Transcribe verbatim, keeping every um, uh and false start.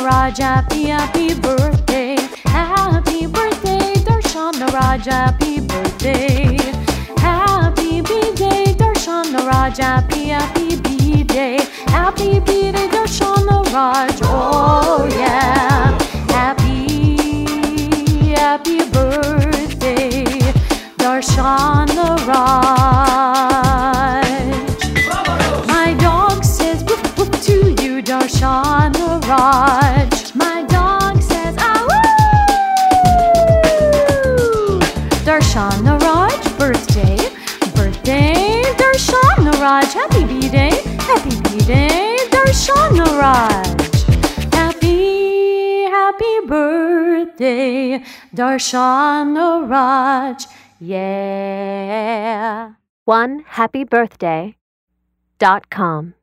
Raj, happy, happy birthday. Happy birthday, Darshan Raj, happy birthday. Happy B-Day, Darshan Raj, happy, happy B-Day. Happy B-Day, Darshan Raj, oh yeah. Happy, happy birthday, Darshan Raj. My dog says woof woof to you, Darshan Raj. My dog says ah woo. Darshan Raj, birthday, birthday, Darshan Raj. Happy B-Day, happy B-Day, Darshan Raj. Happy, happy birthday, Darshan Raj. Yeah. one happy birthday dot com